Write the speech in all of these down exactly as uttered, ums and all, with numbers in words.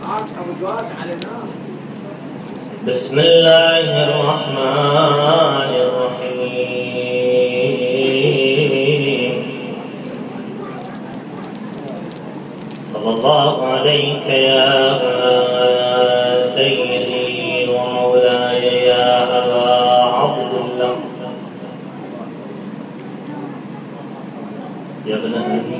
بسم الله الرحمن الرحيم. صلى الله عليك يا سيدي ومولاي يا أبا عبد الله يا ابن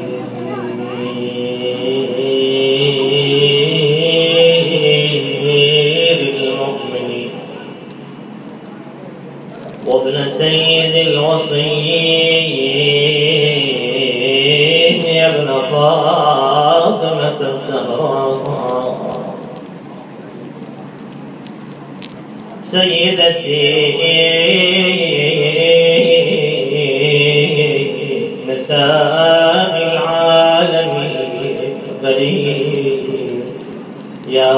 أمير المؤمنين وابن سيد الوصيين يا ابن فاطمة الزهراء سيدتي نساء العالمين غريب يا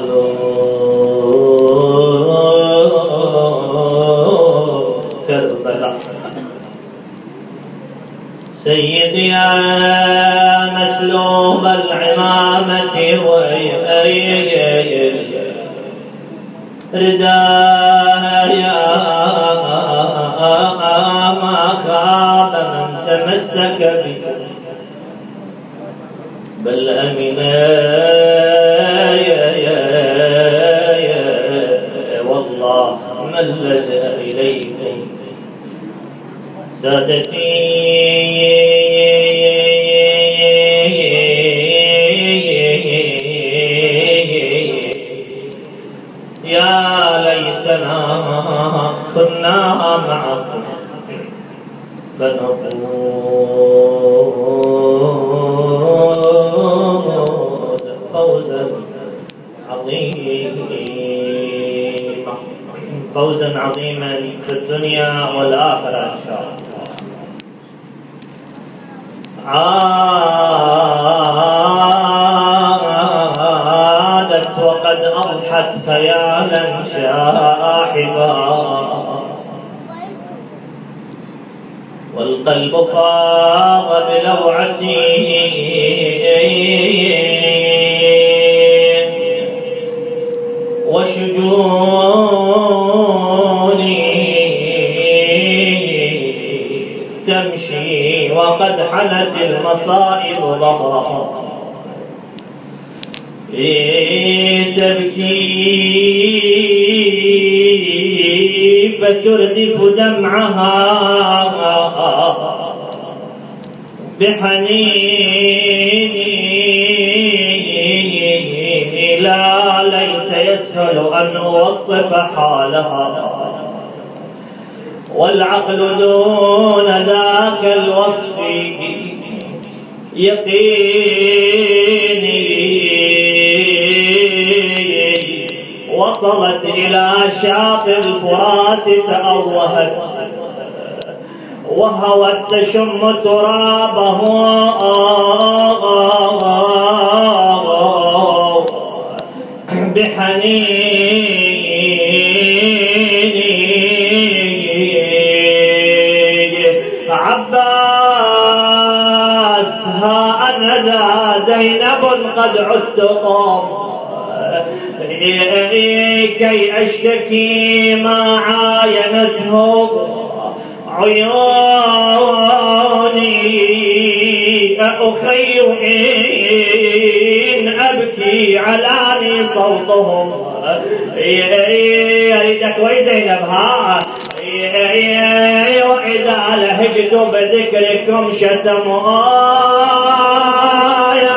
مظلوم كربلاء سيدي يا مسلوب العمامة رداها يا ما خاب من تمسك بك بل أمنا يا يا يا والله من لجأ إليكم سادتي يا ليتنا كنا معكم فنفوز فوزا عظيما فوزا عظيما في الدنيا والآخرة إن شاء الله. عادت وقد أضحت خيالا شاحبا والقلب فاض بلوعته وشجوني تمشي وقد حنت المصائب ظهرها تبكي فتردف دمعها بحنين لا ليس يسهل أن أوصف حالها والعقل دون ذاك الوصف يقيني وصلت إلى شاطئ الفرات تأوهت وهوت تشم ترابه بحنين عباس ها أنا ذا زينب قد عدت قوم كي أشتكي ما عاينته عيوني أخير إن أبكي علاني صوتهم يا ريتك وي زينب ها وإذا لهجت بذكركم شتموا يا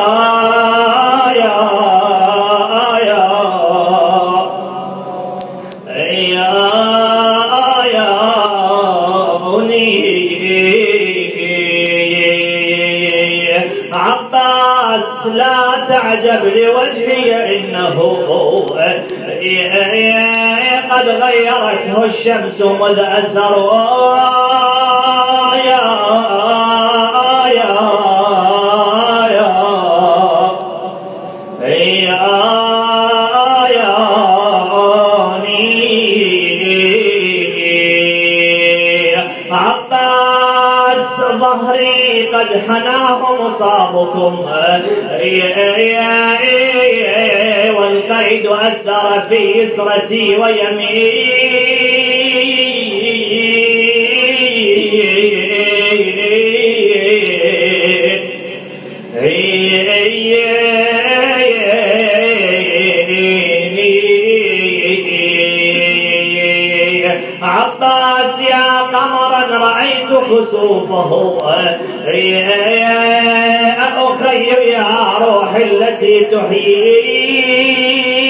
عباس لا تعجب لوجهي إنه قد غيرته الشمس مذ أسر يا يا يا عباس ظهري قد حناه مصابكم حميد أثر في يسرتي عباس يا قمرا رأيت خسوفه أخي يا روح التي تحيي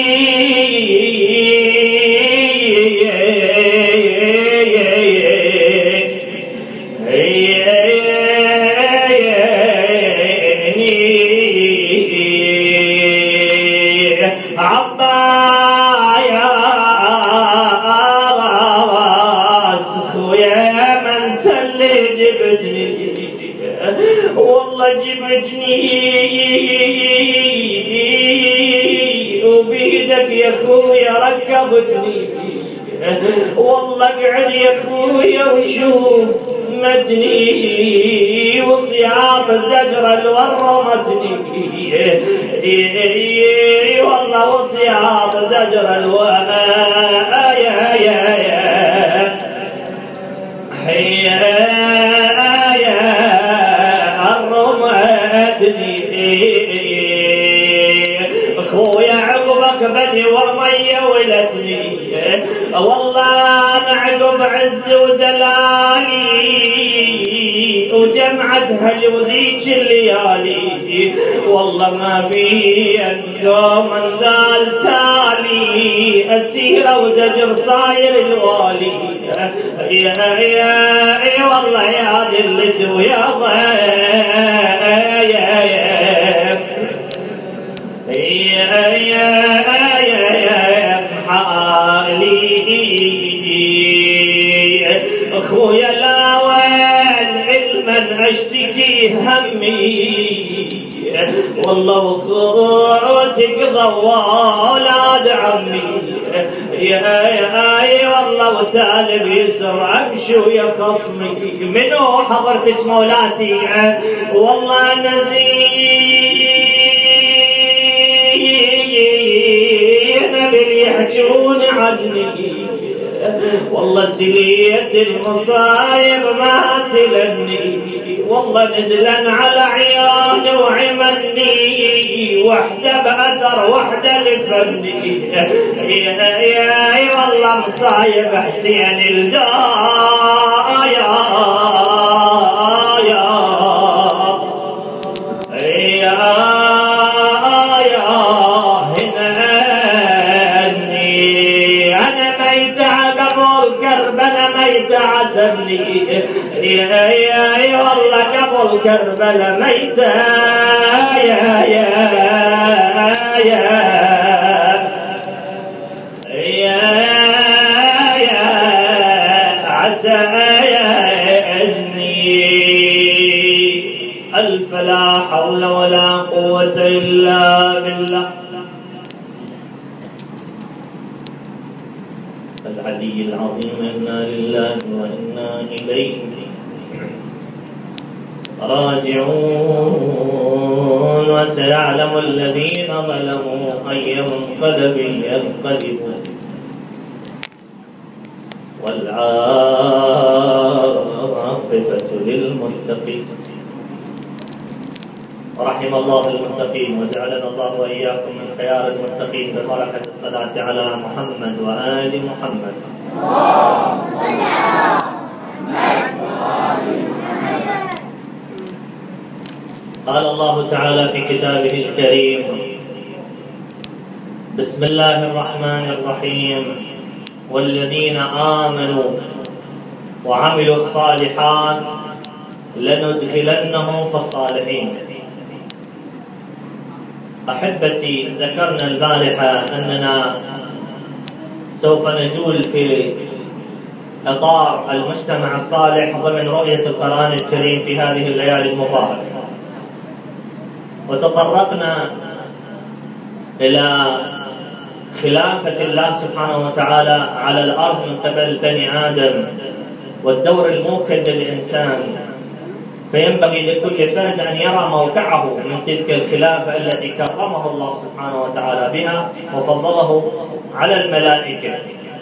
والله جبتني وبيدك يا خويا ركبتني والله اقعد يا خويا وشوف مدني وصياط زجر الور مدني والله وصياط زجر الور يا يا يا خويا عقبك بني ومية ولتني والله انا عقب عز ودلالي وجمعت هل وذيك الليالي والله ما بي اليوم انذال تالي السيرة وزجر صاير الوالي يا يا يا والله يا دلت ويا ضيا يا يا يا يا حالي اخويا لا وين علما اشتكي همي والله اخوتك ضوا اولاد عمي يا يا والله وتالي بيسر امشي ويا خصمي منو حضرتك مولاتي والله نزيد باللي يحجون عني والله سليت المصايب ما سلني والله نزلا على عياني وعمني وحده باثر وحده لفني يا يا والله مصايب حسين الدايا يا عسبني يا يا والله قبل كربلاء ميتة يا يا يا يا يا عسى اني الف لا حول ولا قوة الا بالله العلي العظيم. إنا لله وإنا إليه راجعون. وسيعلم الذين ظلموا أي منقلب ينقلبون والعاقبة للمتقين. رحم الله المتقين وجعلنا الله وإياكم من خيار المتقين ببركة الصلاة على محمد وآل محمد. اللهم صل على محمد وآل محمد. قال الله تعالى في كتابه الكريم: بسم الله الرحمن الرحيم: والذين آمنوا وعملوا الصالحات لندخلنهم في الصالحين. أحبتي، ذكرنا البارحة أننا سوف نجول في إطار المجتمع الصالح ضمن رؤية القرآن الكريم في هذه الليالي المباركة، وتطرقنا إلى خلافة الله سبحانه وتعالى على الأرض من قبل بني آدم، والدور الموكل للإنسان فينبغي لكل فرد أن يرى موقعه من تلك الخلافة التي كرمه الله سبحانه وتعالى بها وفضله على الملائكة.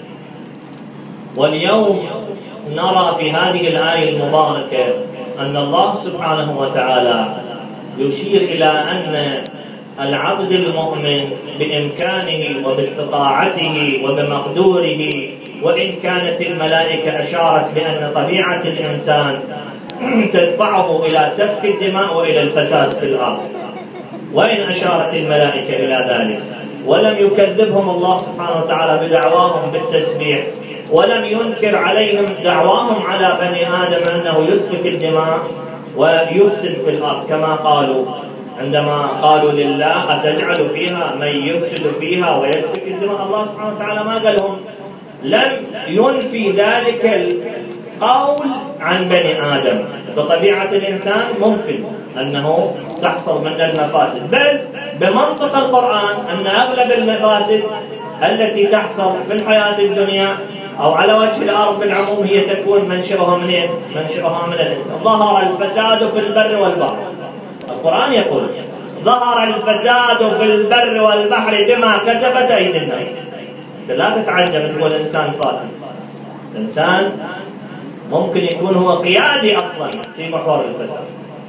واليوم نرى في هذه الآية المباركة أن الله سبحانه وتعالى يشير إلى أن العبد المؤمن بإمكانه وباستطاعته وبمقدوره، وإن كانت الملائكة أشارت بأن طبيعة الإنسان تدفعه إلى سفك الدماء وإلى الفساد في الأرض، وإن أشارت الملائكة إلى ذلك ولم يكذبهم الله سبحانه وتعالى بدعواهم بالتسبيح، ولم ينكر عليهم دعواهم على بني آدم أنه يسفك الدماء ويفسد في الأرض كما قالوا عندما قالوا لله أتجعل فيها من يفسد فيها ويسفك الدماء. الله سبحانه وتعالى ما قال لهم، لم ينفي ذلك القول عن بني آدم. بطبيعة الإنسان ممكن أنه تحصل من المفاسد، بل بمنطق القرآن أن أغلب المفاسد التي تحصل في الحياة الدنيا أو على وجه الأرض بالعموم هي تكون منشئها منين؟ منشئها من الإنسان. ظهر الفساد في البر والبحر، القرآن يقول ظهر الفساد في البر والبحر بما كسبت أيدي الناس. لا تتعجب تقول الإنسان فاسد، الإنسان ممكن يكون هو قيادي أصلا في محور الفساد،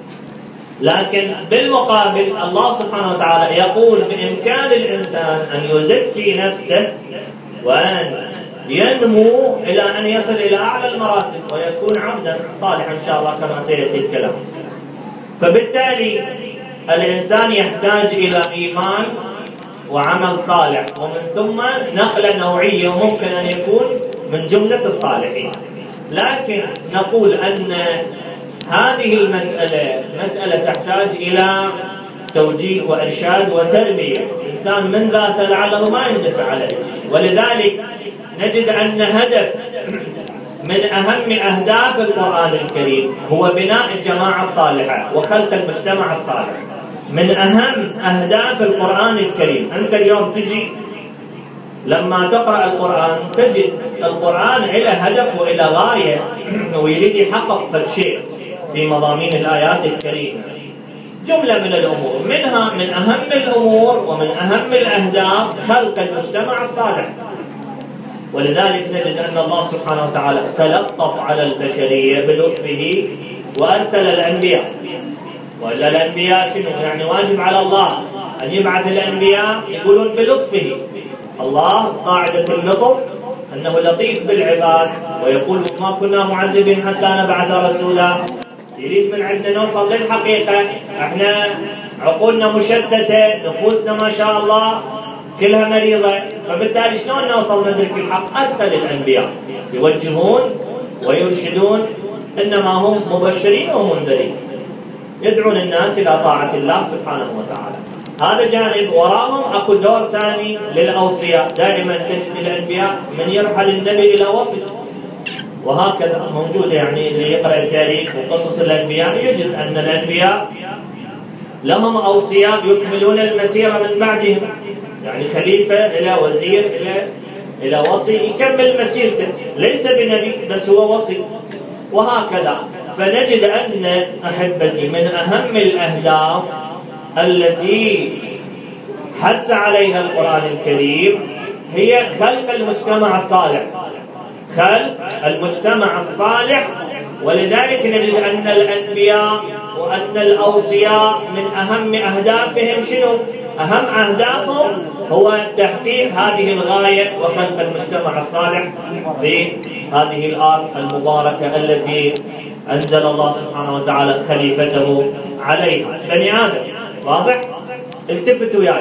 لكن بالمقابل الله سبحانه وتعالى يقول بإمكان الإنسان أن يزكي نفسه وأن ينمو إلى أن يصل إلى أعلى المراتب ويكون عبدا صالحا إن شاء الله كما سيأتي الكلام. فبالتالي الإنسان يحتاج إلى إيمان وعمل صالح، ومن ثم نقلة نوعية ممكن أن يكون من جملة الصالحين. لكن نقول أن هذه المسألة مسألة تحتاج إلى توجيه وإرشاد وتربية. الإنسان من ذاته لعله ما يندفع على شيء، ولذلك نجد أن هدف من أهم أهداف القرآن الكريم هو بناء الجماعة الصالحة وخلق المجتمع الصالح. من أهم أهداف القرآن الكريم، أنت اليوم تجي لما تقرأ القرآن تجد القرآن إلى هدف وإلى غاية ويريد يحقق فالشيء في مضامين الآيات الكريمة. جملة من الأمور، منها من أهم الأمور ومن أهم الأهداف خلق المجتمع الصالح. ولذلك نجد أن الله سبحانه وتعالى تلطف على البشرية بلطفه وأرسل الأنبياء. وإلا الأنبياء شنو؟ يعني واجب على الله أن يبعث الأنبياء يقولون بلطفه. الله قاعدة اللطف أنه لطيف بالعباد، ويقول ما كنا معذبين حتى نبعث رسولا. يريد من عندنا نوصل للحقيقة. احنا عقولنا مشتتة، نفوسنا ما شاء الله كلها مريضة، فبالتالي شلون نوصل ندرك الحق؟ أرسل الأنبياء يوجهون ويرشدون، إنما هم مبشرين ومنذرين يدعون الناس إلى طاعة الله سبحانه وتعالى. هذا جانب. وراهم أكو دور ثاني للأوصياء. دائما تجد الأنبياء من يرحل النبي إلى وصي، وهكذا موجود. يعني اللي يقرأ التاريخ وقصص الأنبياء يجد أن الأنبياء لهم أوصياء يكملون المسيرة من بعدهم، يعني خليفة إلى وزير إلى إلى وصي يكمل مسيرته، ليس بنبي بس هو وصي، وهكذا. فنجد أن أحبتي من أهم الأهداف التي حث عليها القرآن الكريم هي خلق المجتمع الصالح، خلق المجتمع الصالح. ولذلك نجد أن الأنبياء وأن الأوصياء من أهم أهدافهم شنو؟ أهم أهدافهم هو تحقيق هذه الغاية وخلق المجتمع الصالح في هذه الأرض المباركة التي أنزل الله سبحانه وتعالى خليفته عليها، بني آدم. واضح؟ التفتوا يعني.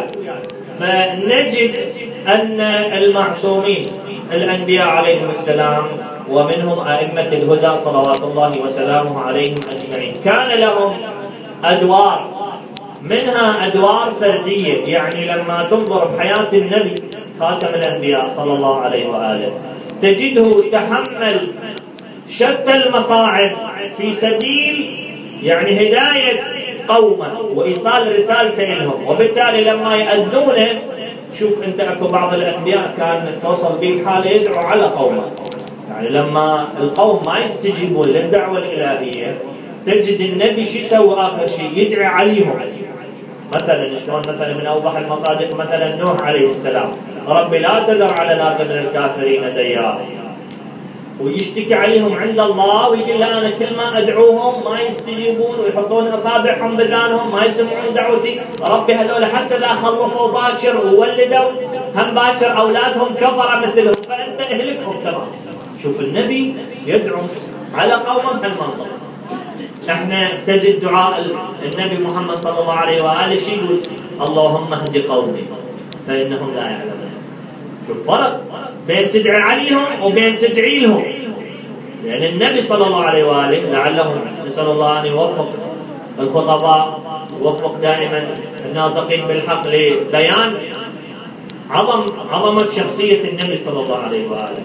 فنجد أن المعصومين الأنبياء عليهم السلام ومنهم أئمة الهدى صلوات الله وسلامه عليهم أجمعين كان لهم أدوار، منها أدوار فردية. يعني لما تنظر بحياة النبي خاتم الأنبياء صلى الله عليه وآله تجده تحمل شتى المصاعب في سبيل يعني هداية قومه وإيصال رسالته لهم. وبالتالي لما يأذونه، شوف أنت أكو بعض الأنبياء كان توصل به حالة يدعو على قومه، يعني لما القوم ما يستجيبون للدعوة الإلهية تجد النبي شو يسوي آخر شيء؟ يدعي عليهم. مثلا شلون مثلا من أوضح المصادق مثلا نوح عليه السلام، ربي لا تذر على الأرض من الكافرين ديارا، ويشتكي عليهم عند الله ويقول له أنا كل ما أدعوهم ما يستجيبون ويحطون أصابعهم بذانهم ما يسمعون دعوتي، ربي هذول حتى إذا خلفوا باكر وولدوا هم باكر أولادهم كفرة مثلهم فأنت اهلكهم تمام. شوف النبي يدعو على قومه بهالمنطق. احنا تجد دعاء النبي محمد صلى الله عليه وآله شو يقول؟ اللهم اهد قومي فإنهم لا يعلمون. شوف فرق بين تدعي عليهم وبين تدعي لهم. لأن يعني النبي صلى الله عليه وآله لعلهم نسأل الله أن يوفق الخطباء، يوفق دائما الناطقين بالحق لبيان عظم عظمة شخصية النبي صلى الله عليه وآله.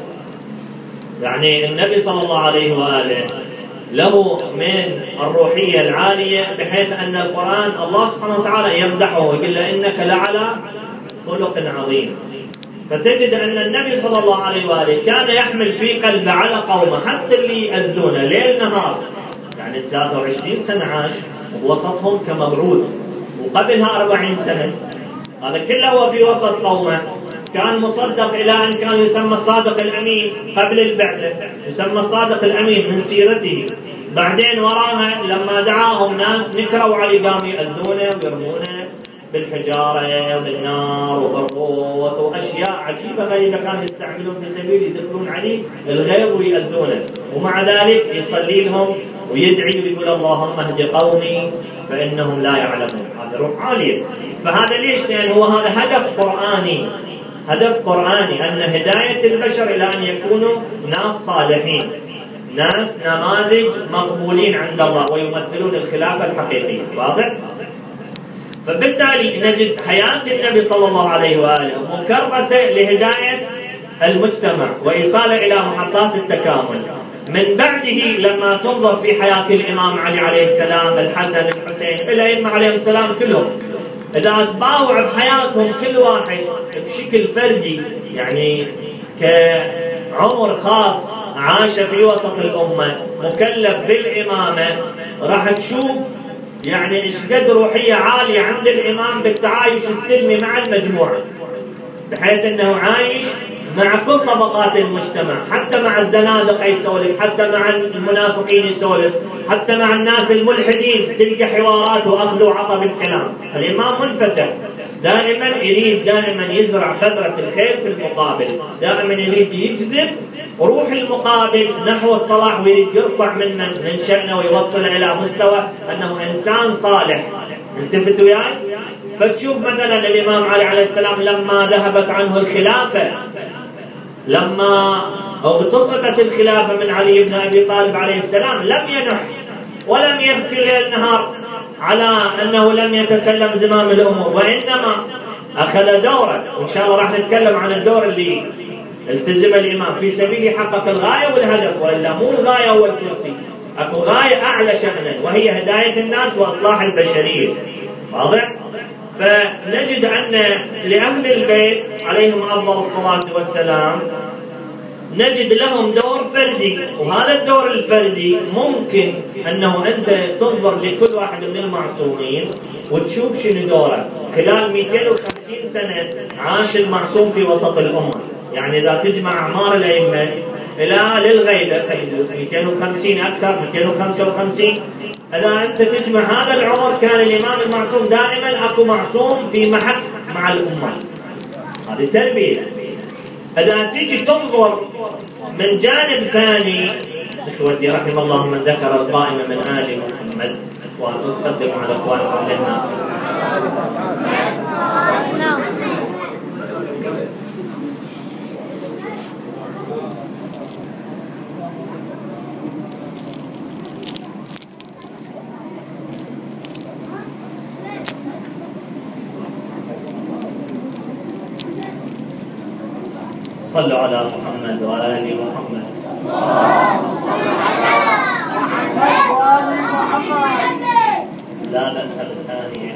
يعني النبي صلى الله عليه وآله له من الروحية العالية بحيث أن القرآن الله سبحانه وتعالى يمدحه ويقول له إنك لعلى خلق عظيم. فتجد أن النبي صلى الله عليه وآله كان يحمل في قلبه على قومه حتى اللي يأذونه ليل نهار، يعني ثلاثة وعشرين سنة عاش ووسطهم كمبعوث، وقبلها أربعين سنة هذا كله هو في وسط قومه. كان مصدق إلى أن كان يسمى الصادق الأمين قبل البعثة، يسمى الصادق الأمين من سيرته. بعدين وراها لما دعاهم ناس نكروا عليه قاموا يأذونه ويرمونه بالحجارة وبالنار وبالغوث وأشياء عجيبة غريبة كانوا يستعملون في سبيل يدخلون عليه الغيظ ويأذونه، ومع ذلك يصلي لهم ويدعي ويقول اللهم اهد قومي فإنهم لا يعلمون. هذا روح عالية. فهذا ليش؟ لأن هو هذا هدف قرآني، هدف قرآني أن هداية البشر إلى أن يكونوا ناس صالحين، ناس نماذج مقبولين عند الله ويمثلون الخلافة الحقيقية. واضح؟ فبالتالي نجد حياة النبي صلى الله عليه وآله مكرسة لهداية المجتمع وإيصاله إلى محطات التكامل. من بعده لما تنظر في حياة الإمام علي عليه السلام، الحسن، الحسين، الأئمة عليهم السلام كلهم، إذا تباوع بحياتهم كل واحد بشكل فردي يعني كعمر خاص عاش في وسط الأمة مكلف بالإمامة، راح تشوف يعني إيش قد روحية عالية عند الإمام بالتعايش السلمي مع المجموعة، بحيث أنه عايش مع كل طبقات المجتمع، حتى مع الزنادقة يسولف، حتى مع المنافقين يسولف، حتى مع الناس الملحدين تلقى حوارات وأخذ وعطى بالكلام. الإمام منفتح، دائما يريد دائما يزرع بذرة الخير في المقابل، دائما يريد يجذب روح المقابل نحو الصلاح ويريد يرفع من من شأنه ويوصل إلى مستوى أنه إنسان صالح. التفتوا وياي؟ فتشوف مثلا الإمام علي عليه السلام لما ذهبت عنه الخلافة، لما اغتصبت الخلافة من علي بن أبي طالب عليه السلام، لم ينح ولم يبكي ليل نهار على أنه لم يتسلم زمام الأمور، وإنما أخذ دوره. وإن شاء الله راح نتكلم عن الدور اللي التزم الإمام في سبيل يحقق الغاية والهدف، وإلا مو الغاية هو الكرسي، أكو غاية أعلى شأنا وهي هداية الناس وإصلاح البشرية. واضح؟ فنجد أن لأهل البيت عليهم أفضل الصلاة والسلام نجد لهم دور فردي، وهذا الدور الفردي ممكن أنه أنت تنظر لكل واحد من المعصومين وتشوف شنو دوره. خلال مئتين وخمسين سنة عاش المعصوم في وسط الأمة، يعني إذا تجمع أعمار الأئمة إلى للغيبة مئتين وخمسين أكثر مئتين وخمسة وخمسين، إذا أنت تجمع هذا العمر كان الإمام المعصوم دائما أكو معصوم في محك مع الأمة. هذه تربية. إذا تيجي تنظر من جانب ثاني، إخوتي رحم الله من ذكر القائمة من آل محمد، إخوان تقدموا على إخوانكم لنا. صلوا على محمد وآل محمد. لا بأس بالثانية.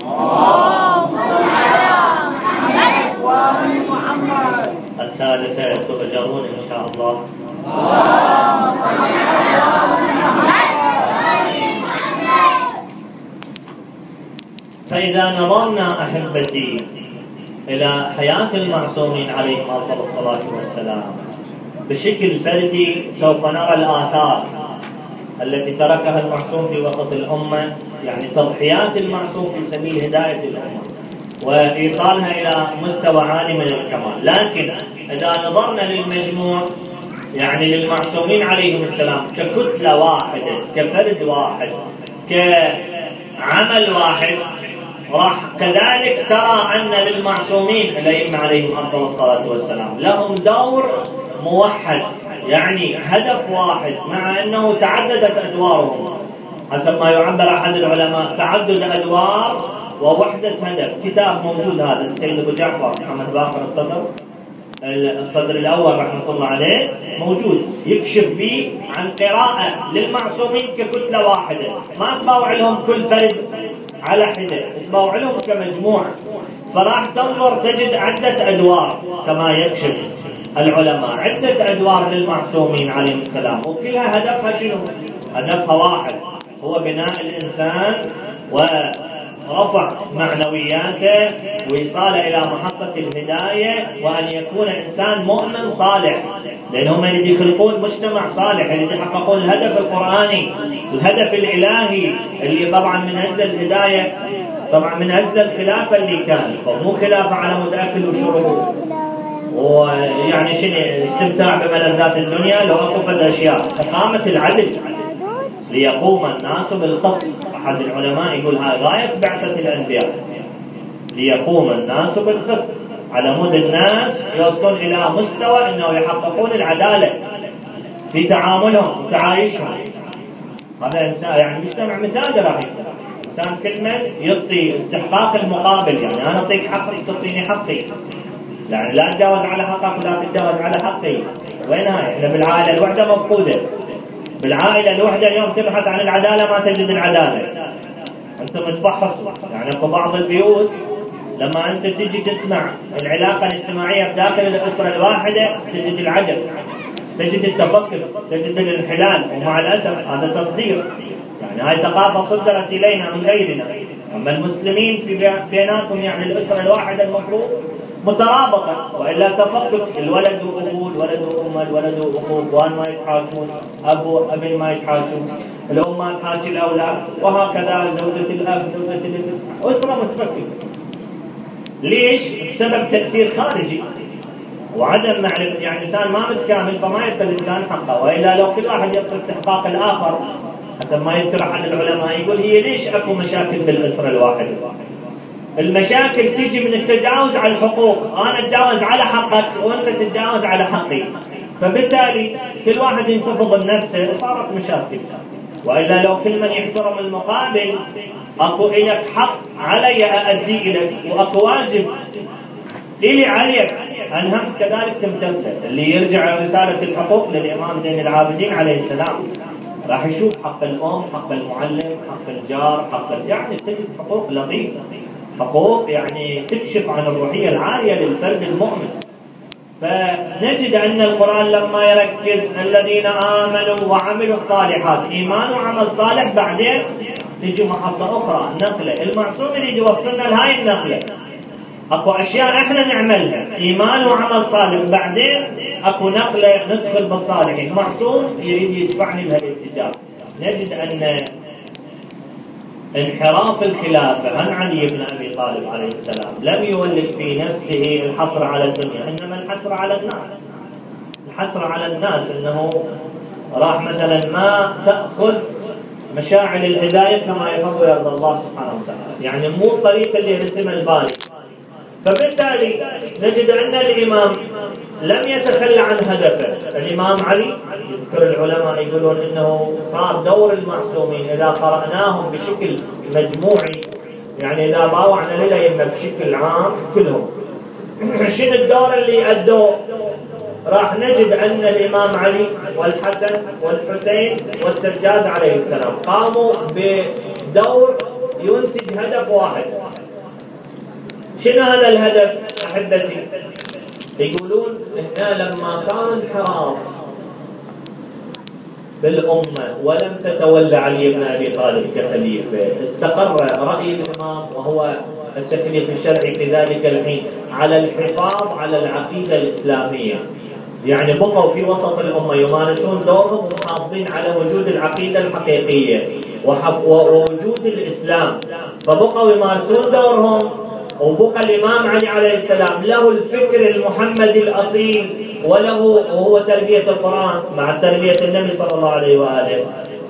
الثالثة تؤجرون إن شاء الله. فإذا نظرنا أحبتي إلى حياة المعصومين عليهم أفضل الصلاة والسلام بشكل فردي سوف نرى الآثار التي تركها المعصوم في وسط الأمة، يعني تضحيات المعصوم في سبيل هداية الأمة وإيصالها إلى مستوى عالي من الكمال. لكن إذا نظرنا للمجموع، يعني للمعصومين عليهم السلام ككتلة واحدة، كفرد واحد، كعمل واحد، راح كذلك ترى أن للمعصومين الأئمة عليهم أفضل الصلاة والسلام لهم دور موحد، يعني هدف واحد، مع أنه تعددت أدوارهم حسب ما يعبر أحد العلماء تعدد أدوار ووحدة هدف. كتاب موجود هذا السيد أبو جعفر محمد باقر الصدر الصدر الأول رحمة الله عليه موجود، يكشف به عن قراءة للمعصومين ككتلة واحدة، ما تباوع لهم كل فرد على حدة، تباوع لهم كمجموعة. فراح تنظر تجد عدة أدوار كما يكشف العلماء، عدة أدوار للمعصومين عليهم السلام، وكلها هدفها شنو؟ هدفها واحد، هو بناء الإنسان ورفع معنوياته وإيصاله إلى محطة الهداية، وأن يكون إنسان مؤمن صالح، لأنهم يريد يخلقون مجتمع صالح، يريد يحققون الهدف القرآني، الهدف الإلهي اللي طبعا من أجل الهداية، طبعا من أجل الخلافة اللي كان، فمو خلافة على مود أكل وشرب ويعني شنو استمتاع بملذات الدنيا، لو أخفت الأشياء إقامة العدل ليقوم الناس بالقسط. أحد العلماء يقول هاي غاية بعثة الأنبياء، ليقوم الناس بالقسط، على مود الناس يوصلون إلى مستوى أنه يحققون العدالة في تعاملهم وتعايشهم. هذا إنسان يعني مجتمع مثالي راح يكون إنسان كل من يعطي استحقاق المقابل، يعني أنا أعطيك حقك تعطيني حقي، يعني لا تتجاوز على حقك ولا تتجاوز على حقي. وين هاي؟ احنا بالعائلة الوحدة مفقودة، بالعائلة الوحدة اليوم تبحث عن العدالة ما تجد العدالة، أنت متفحص. يعني في بعض البيوت لما أنت تجي تسمع العلاقة الاجتماعية بداخل الأسرة الواحدة تجد العجب، تجد التفكك، تجد الانحلال، ومع الأسف هذا تصدير، يعني هاي ثقافة صدرت إلينا من غيرنا. أما المسلمين في بيناتهم يعني الأسرة الواحدة المفروض مترابطة، وإلا تفكك، الولد وأبوه، الولد وأمه، الولد وأخوه، أخوان ما يتحاكمون، أبو وأبن ما يتحاكمون، الأم ما تحاكي الأولاد، وهكذا زوجة الأب، زوجة الابن، أسرة متفككة. ليش؟ بسبب تأثير خارجي وعدم معرفة، يعني إنسان ما متكامل فما يعطي الإنسان حقه، وإلا لو كل واحد يعطي استحقاق الآخر حسب ما يذكر أحد العلماء يقول هي ليش أكو مشاكل بالأسرة الواحدة؟ المشاكل تجي من التجاوز على الحقوق، أنا أتجاوز على حقك وأنت تتجاوز على حقي، فبالتالي كل واحد ينتفض بنفسه وصارت مشاكل. وإلا لو كل من يحترم المقابل، أكو إلك حق علي أأدي إليك، وأكو واجب إلي عليك أنهم كذلك تمتثل. اللي يرجع رسالة الحقوق للإمام زين العابدين عليه السلام راح يشوف حق الأم، حق المعلم، حق الجار، حق يعني تجد حقوق لطيفة، حقوق يعني تكشف عن الروحية العالية للفرد المؤمن. فنجد أن القرآن لما يركز الذين آمنوا وعملوا الصالحات، إيمان وعمل صالح، بعدين تجي محطة أخرى نقلة، المعصوم يريد يوصلنا لهاي النقلة. أكو أشياء إحنا نعملها إيمان وعمل صالح، بعدين أكو نقلة ندخل بالصالحين، معصوم يريد يدفعني لهالاتجاه. نجد أن انحراف الخلافة عن علي بن أبي طالب عليه السلام لم يولد في نفسه الحصر على الدنيا، إنما الحصر على الناس، الحصر على الناس أنه راح مثلا ما تأخذ مشاعر الهداية كما يحب ويرضى الله سبحانه وتعالى، يعني مو الطريق اللي رسمه الباري. فبالتالي نجد أن الإمام لم يتخلى عن هدفه. الإمام علي يذكر العلماء يقولون إنه صار دور المعصومين إذا قرأناهم بشكل مجموعي، يعني إذا باوعنا للأئمة بشكل عام كلهم شنو الدور اللي أدوه، راح نجد أن الإمام علي والحسن والحسين والسجاد عليه السلام قاموا بدور ينتج هدف واحد. شنو هذا الهدف أحبتي؟ يقولون إحنا لما صار انحراف بالأمة ولم تتولى علي بن أبي طالب كخليفة، استقر رأي الإمام وهو التكليف الشرعي في ذلك الحين على الحفاظ على العقيدة الإسلامية. يعني بقوا في وسط الأمة يمارسون دورهم ومحافظين على وجود العقيدة الحقيقية ووجود الإسلام، فبقوا يمارسون دورهم. وبقى الإمام علي عليه السلام له الفكر المحمدي الأصيل، وله وهو تربية القرآن مع تربية النبي صلى الله عليه وآله.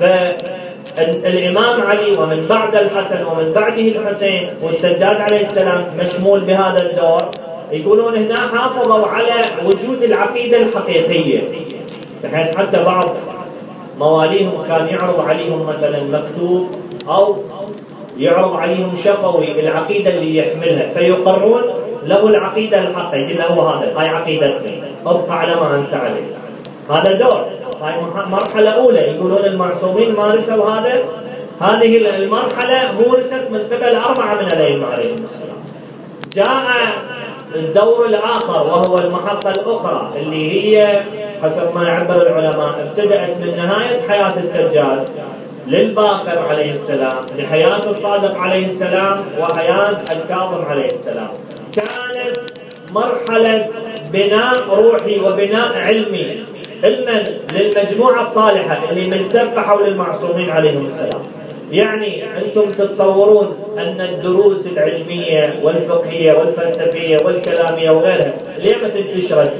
فالإمام علي ومن بعد الحسن ومن بعده الحسين والسجاد عليه السلام مشمول بهذا الدور. يقولون هنا حافظوا على وجود العقيدة الحقيقية، بحيث حتى بعض مواليهم كان يعرض عليهم مثلا مكتوب أو يعرض عليهم شفوي العقيدة اللي يحملها، فيقرون له العقيدة الحقيقية، يقول له هو هذا هاي عقيدتنا، ابقى على ما أنت عليه. هذا دور، هاي مرحلة أولى. يقولون المعصومين مارسوا هذا هذه المرحلة مورست من قبل أربعة من الأئمة عليهم السلام. جاء الدور الآخر وهو المحطة الأخرى اللي هي حسب ما يعبر العلماء ابتدأت من نهاية حياة السجاد للباقر عليه السلام لحياة الصادق عليه السلام وحياة الكاظم عليه السلام. كانت مرحلة بناء روحي وبناء علمي علما للمجموعة الصالحة اللي ملتفة حول المعصومين عليهم السلام. يعني أنتم تتصورون أن الدروس العلمية والفقهية والفلسفية والكلامية وغيرها ليه ما انتشرت؟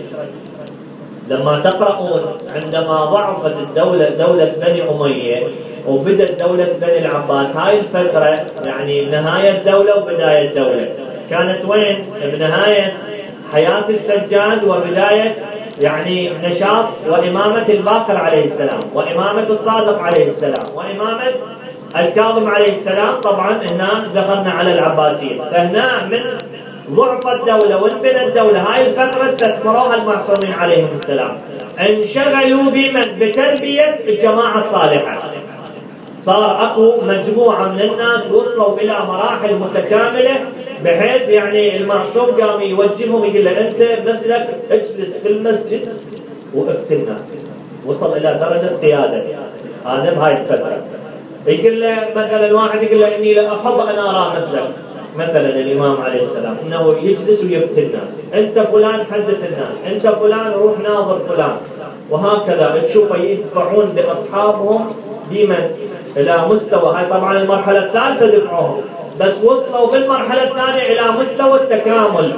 لما تقرؤون عندما ضعفت الدولة دولة بني أمية وبدت دولة بني العباس، هاي الفترة يعني نهاية الدولة وبداية الدولة كانت وين؟ بنهاية حياة السجاد وبداية يعني نشاط وإمامة الباقر عليه السلام وإمامة الصادق عليه السلام وإمامة الكاظم عليه السلام. طبعا هنا دخلنا على العباسيين، فهنا من ضعف الدولة وانبنى الدولة هاي الفترة استثمروها المعصومين عليهم السلام، انشغلوا بمن؟ بتربية الجماعة الصالحة. صار اكو مجموعة من الناس وصلوا الى مراحل متكاملة، بحيث يعني المعصوم قام يوجههم يقول له انت مثلك اجلس في المسجد وافت الناس. وصل الى درجة قيادة هذا بهاي الفترة. يقول له مثلا واحد يقول له اني لا احب ان ارى مثلك، مثلا الامام عليه السلام انه يجلس ويفتي الناس، انت فلان حدث الناس، انت فلان روح ناظر فلان، وهكذا تشوف يدفعون باصحابهم بمن الى مستوى. هاي طبعا المرحله الثالثه دفعوهم، بس وصلوا بالمرحله الثانيه الى مستوى التكامل،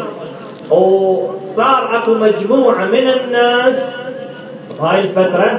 وصار اكو مجموعه من الناس هاي الفتره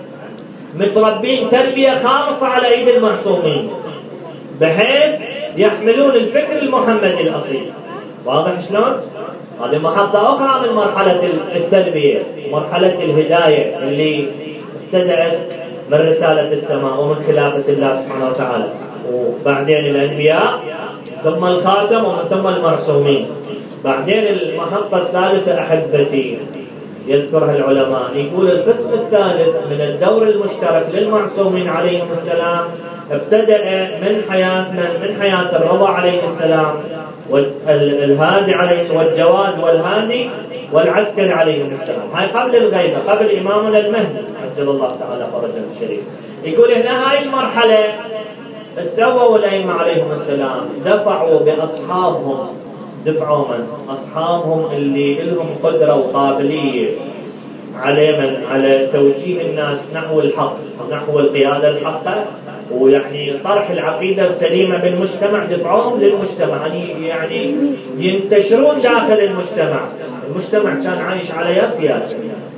متربين تربيه خالصه على ايد المعصومين، بحيث يحملون الفكر المحمدي الأصيل. واضح شلون؟ هذه محطة أخرى من مرحلة التربية، مرحلة الهداية اللي ابتدأت من رسالة السماء ومن خلافة الله سبحانه وتعالى، وبعدين الأنبياء ثم الخاتم ومن ثم المعصومين. بعدين المحطة الثالثة أحبتي يذكرها العلماء، يقول القسم الثالث من الدور المشترك للمعصومين عليهم السلام ابتدأ من حياة من, من حياة الرضا عليه السلام والهادي عليه والجواد والهادي والعسكري عليهم السلام. هاي قبل الغيبة، قبل إمامنا المهدي عجل الله تعالى فرجه الشريف. يقول هنا هاي المرحلة سووا الأئمة عليهم السلام دفعوا بأصحابهم، دفعوا من؟ أصحابهم اللي لهم قدرة وقابلية على من؟ على توجيه الناس نحو الحق، نحو القيادة الحقة، ويعني طرح العقيدة السليمة بالمجتمع، دفعوهم للمجتمع يعني يعني ينتشرون داخل المجتمع. المجتمع كان عايش على سياسة،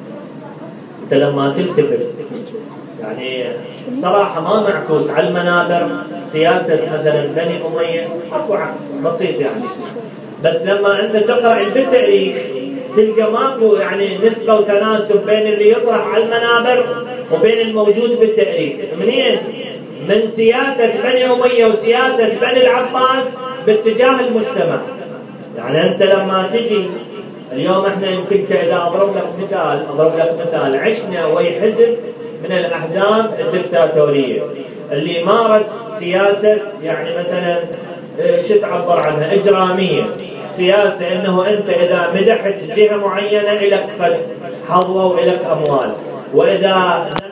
انت لما تلتفت يعني صراحة ما معكوس على المنابر سياسة مثلا بني أمية، اكو عكس بسيط يعني، بس لما انت تقرأ بالتاريخ تلقى ماكو يعني نسبة وتناسب بين اللي يطرح على المنابر وبين الموجود بالتاريخ. منين؟ من سياسة بني أمية وسياسة بني العباس باتجاه المجتمع. يعني أنت لما تجي اليوم احنا يمكن إذا أضرب لك مثال أضرب لك مثال عشنا وي حزب من الأحزاب الدكتاتورية اللي مارس سياسة يعني مثلا شو تعبر عنها إجرامية، سياسة إنه أنت إذا مدحت جهة معينة إلك حظوة وإلك أموال، وإذا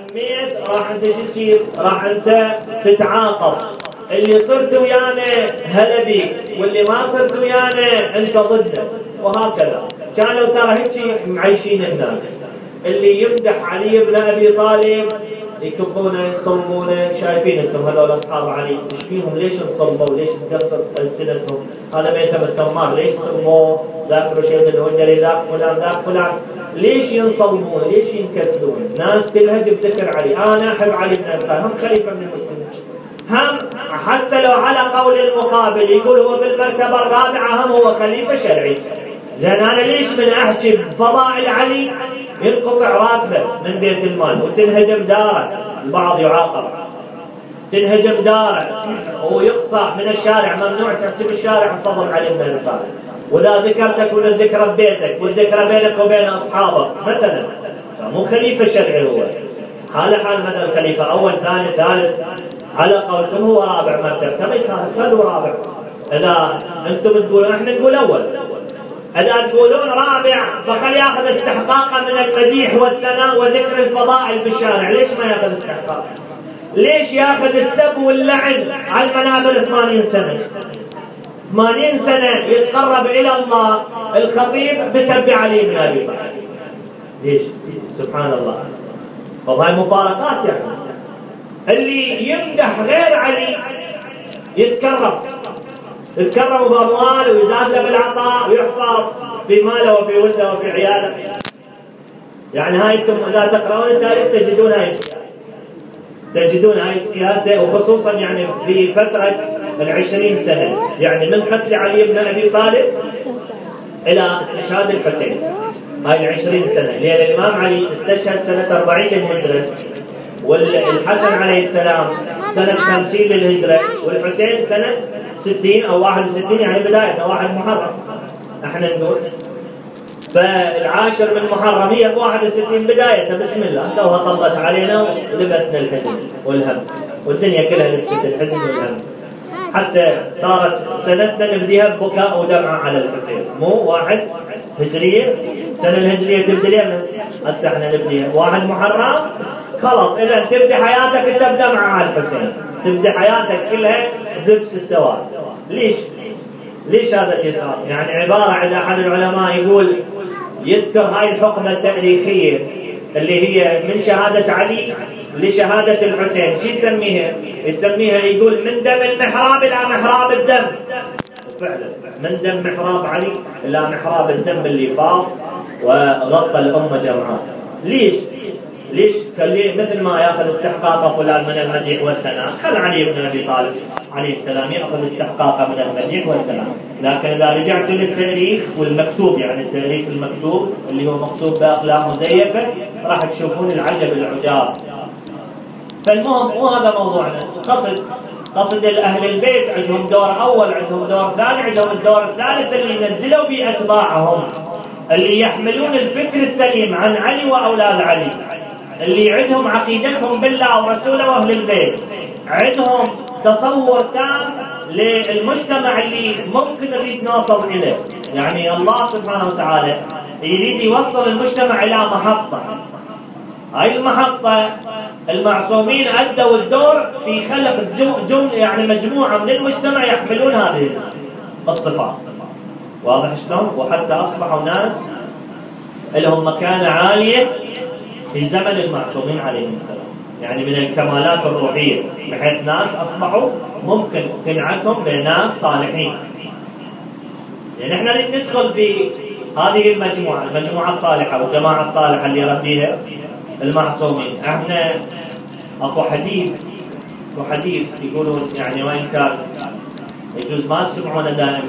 سميت راح انت شو تصير؟ راح انت تتعاقب. اللي صرت ويانا هلا بيك، واللي ما صرت ويانا انت ضدنا، وهكذا. كانوا ترى هيك معيشين الناس. اللي يمدح علي بن ابي طالب يكبونه يصلبونه. شايفين انتم هذول اصحاب علي ايش فيهم؟ ليش انصلبوا؟ ليش تقصت السنتهم؟ هذا ميتم التمار ليش صلبوه؟ ذاك رشيد الهجري، ذاك فلان، ذاك فلان، ليش ينصلبون؟ ليش ينكتلون؟ ناس تلهج بذكر علي. انا احب علي بن ابي طالب، هم خليفه من المسلمين. هم حتى لو على قول المقابل يقول هو بالمرتبه الرابعه هم هو خليفه شرعي. زين انا ليش من احكي بفضائل علي ينقطع راتبه من بيت المال وتنهدم داره؟ البعض يعاقب. تنهدم داره ويقصى من الشارع، ممنوع تحكي بالشارع بفضل علي بن ابي طالب. واذا ذكرتك ولا الذكرى ببيتك والذكرى بينك وبين اصحابك مثلا، مو خليفه شرعي هو. حال حال مثلا الخليفه اول ثاني ثالث على قولكم هو رابع مرتبه، ما يخالف خلوا رابع. اذا انتم تقولون احنا نقول اول، اذا تقولون رابع فخل ياخذ استحقاقه من المديح والثناء وذكر الفضائل بالشارع. ليش ما ياخذ استحقاق؟ ليش ياخذ السب واللعن على المنابر ثمانين سنه؟ ثمانين سنه يتقرب الى الله الخطيب بسب علي بن ابي طالب. ليش؟ سبحان الله. وهاي مفارقات يعني. اللي يمدح غير علي يتكرم، يتكرم بامواله ويزاد له بالعطاء ويحفظ في ماله وفي ولده وفي عياله. يعني هاي انتم اذا تقرؤون التاريخ تجدون هاي السياسه، تجدون هاي السياسه، وخصوصا يعني في فتره العشرين سنه، يعني من قتل علي بن ابي طالب الى استشهاد الحسين. هاي العشرين سنه، لان الامام علي استشهد سنه أربعين للهجره، والحسن عليه السلام سنه خمسين للهجره، والحسين سنه ستين او واحد وستين، يعني بدايه واحد محرم احنا نقول. فالعاشر من محرم هي واحد وستين بدايته. بسم الله توها طلت علينا ولبسنا الحزن والهم، والدنيا كلها لبست الحزن والهم، حتى صارت سنتنا نبديها ببكاء ودمعه على الحسين. مو واحد هجريه، السنه الهجريه تبدي لنا هسه احنا نبديها واحد محرم، خلاص اذا تبدي حياتك انت بدمعه على الحسين، تبدي حياتك كلها بلبس السواد. ليش؟ ليش هذا اللي صار؟ يعني عباره عند احد العلماء يقول يذكر هاي الحقبه التاريخيه اللي هي من شهاده علي لشهاده الحسين، شو يسميها؟ يسميها يقول من دم المحراب الى محراب الدم. فعلا من دم محراب علي الى محراب الدم اللي فاض وغطى الامه جمعاء. ليش؟ ليش؟ خليه مثل ما ياخذ استحقاقه فلان من المديح والثناء، خل علي بن ابي طالب عليه السلام ياخذ استحقاقه من المديح والثناء. لكن اذا رجعت للتاريخ والمكتوب، يعني التاريخ المكتوب اللي هو مكتوب باقلام مزيفه، راح تشوفون العجب العجاب. فالمهم مو هذا موضوعنا. قصد قصد اهل البيت عندهم دور اول، عندهم دور ثاني، عندهم الدور الثالث اللي نزلوا باتباعهم، اللي يحملون الفكر السليم عن علي واولاد علي، اللي عندهم عقيدتهم بالله ورسوله واهل البيت، عندهم تصور تام للمجتمع اللي ممكن نريد نوصل اليه. يعني الله سبحانه وتعالى يريد يوصل المجتمع الى محطه، هاي المحطه المعصومين ادوا الدور في خلق جم يعني مجموعه من المجتمع يحملون هذه الصفات. واضح شلون؟ وحتى اصبحوا ناس لهم مكانه عاليه في زمن المعصومين عليهم السلام، يعني من الكمالات الروحيه، بحيث ناس اصبحوا ممكن تنعكم بناس صالحين. يعني احنا نريد ندخل في هذه المجموعه، المجموعه الصالحه والجماعه الصالحه اللي يربيها المعصومين. احنا اكو حديث اكو حديث يقولون يعني وين كان يجوز ما تسمعونه دائما،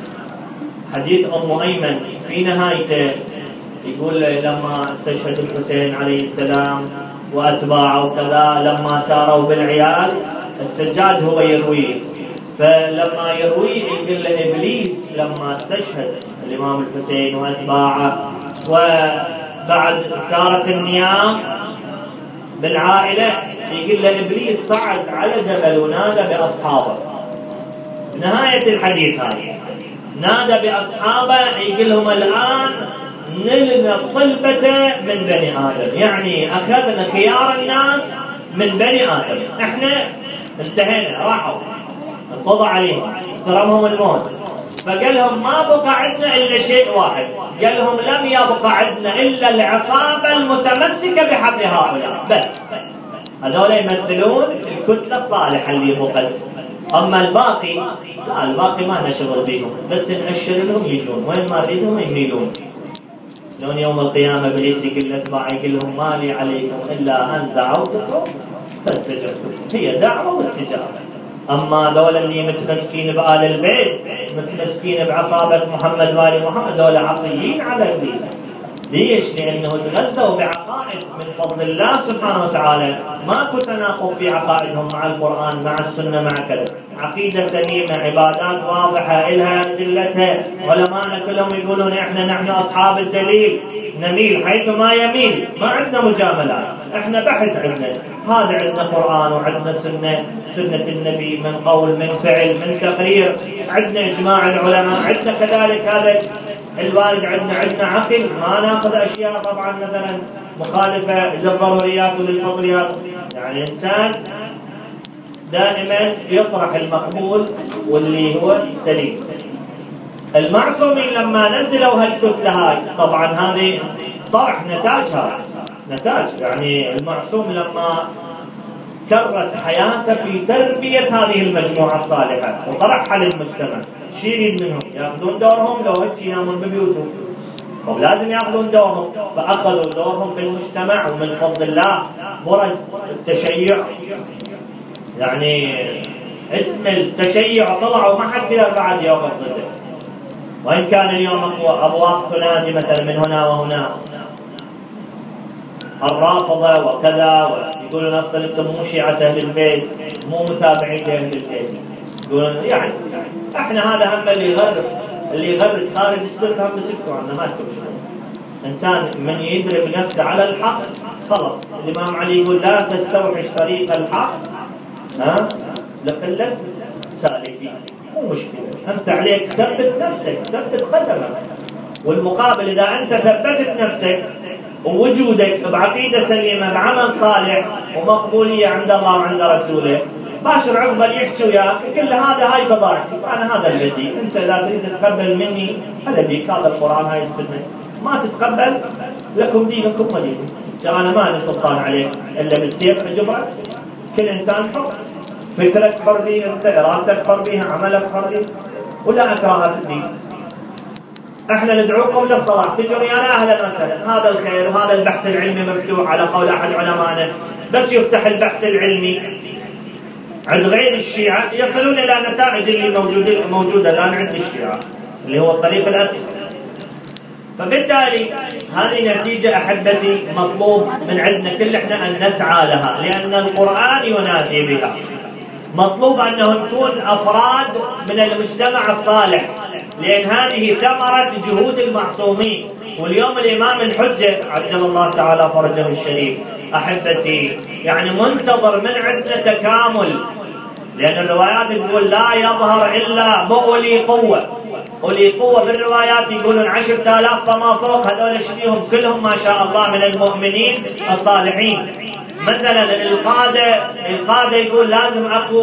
حديث ام ايمن في نهايته يقول لما استشهد الحسين عليه السلام واتباعه وكذا، لما ساروا بالعيال السجاد هو يرويه، فلما يرويه يقول له ابليس لما استشهد الامام الحسين واتباعه وبعد سارت النيام بالعائله، يقول له ابليس صعد على جبل ونادى باصحابه. نهايه الحديث هذه نادى باصحابه يقول لهم الان نلنا الطلبة من بني آدم، يعني أخذنا خيار الناس من بني آدم. إحنا انتهينا، راحوا انقضى عليهم، اقتربهم الموت، فقال لهم ما بقى عندنا إلا شيء واحد، قال لهم لم يبقى عندنا إلا العصابة المتمسكة بحبل هؤلاء بس. هذول يمثلون الكتلة الصالحة اللي بقت. أما الباقي لا، الباقي ما نشغل بهم، بس نأشر لهم يجون، وين ما نريدهم يميلون. لون يوم القيامة إبليس يقول لأتباعه، يقول لهم ما لي عليكم إلا أن دعوتكم فاستجبتم. هي دعوة واستجابة. أما ذولا اللي متمسكين بآل البيت، متمسكين بعصابة محمد وآل محمد، ذولا عصيين على إبليس. ليش؟ لأنه تغذوا بعقائد من فضل الله سبحانه وتعالى ماكو تناقض في عقائدهم مع القرآن مع السنة مع كذا. عقيدة سليمة، عبادات واضحة، إلها أدلتها. علماءنا كلهم يقولون إحنا نحن أصحاب الدليل، نميل حيث ما يميل، ما عندنا مجاملات، إحنا بحث عندنا. هذا عندنا قرآن وعندنا سنة، سنة النبي من قول من فعل من تقرير، عندنا إجماع العلماء، عندنا كذلك هذا الوارد، عندنا عندنا عقل، ما ناخذ أشياء طبعا مثلا مخالفة للضروريات وللفضليات. يعني إنسان دائما يطرح المقبول واللي هو سليم. المعصومين لما نزلوا هالكتلة هاي، طبعا هذه طرح نتاجها، نتاج يعني المعصوم لما كرس حياته في تربية هذه المجموعة الصالحة وطرحها للمجتمع، شو يريد منهم؟ ياخذون دورهم، لو هيك ينامون ببيوتهم، طب لازم ياخذون دورهم، فأخذوا دورهم في المجتمع. ومن فضل الله برز التشيع، يعني اسم التشيع طلع وما حد يقدر بعد يوم ضده، وإن كان اليوم أبواق تنادي مثلا من هنا وهنا الرافضة وكذا، ويقولون أصلا أنتم مو شيعة أهل البيت، مو متابعين لأهل البيت، يقولون يعني احنا هذا هم اللي يغرب، اللي يغرب خارج السلك هم بسكتوا عنه، ما لكم شغل. إنسان من يضرب نفسه على الحق خلص. الإمام علي يقول لا تستوحش طريق الحق ها لقلة سالكين، مو مشكلة، أنت عليك ثبت نفسك، ثبت قدمك. والمقابل إذا أنت ثبتت نفسك ووجودك بعقيدة سليمة بعمل صالح ومقبولية عند الله وعند رسوله، باشر عقبال يحكي وياك كل هذا هاي بضاعتي، أنا هذا الذي أنت إذا تريد تتقبل مني هذا بيك، هذا القرآن هاي السنة، ما تتقبل لكم دينكم ودينكم. أنا ما لي سلطان عليك إلا بالسيف عجبرك. كل إنسان حر، فكرك حر بيها، أنت إرادتك حر بيها، عملك حر بيها، ولا أكراهها في الدين. احنا ندعوكم للصلاة، تجون يا أهلا وسهلا، هذا الخير وهذا البحث العلمي مفتوح على قول أحد علمائنا، بس يفتح البحث العلمي عند غير الشيعة يصلون إلى نتائج اللي موجودة موجودة الآن عند الشيعة اللي هو الطريق الأسود. فبالتالي هذه نتيجة أحبتي مطلوب من عندنا كل احنا أن نسعى لها، لأن القرآن ينادي بها. مطلوب أنه نكون أفراد من المجتمع الصالح، لأن هذه ثمرة جهود المعصومين. واليوم الإمام الحجة عجل الله تعالى فرجه الشريف أحبتي يعني منتظر من عندنا تكامل، لأن الروايات تقول لا يظهر إلا بأولي قوة. أولي قوة بالروايات يقولون عشرة آلاف فما فوق، هذول شبيهم كلهم ما شاء الله من المؤمنين الصالحين. مثلا القادة القادة يقول لازم أكو